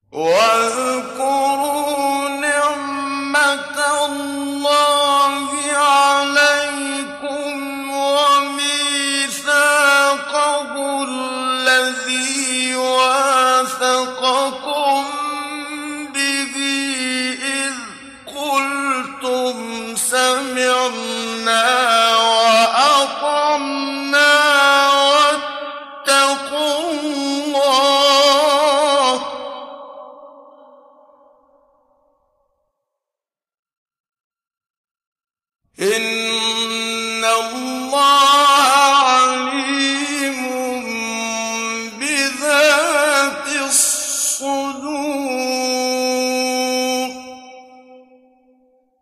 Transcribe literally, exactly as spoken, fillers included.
واذكروا نعمة الله عليكم وميثاقه الذي واثقكم به إذ قلتم سمعنا وأطعنا واتقوا الله إن الله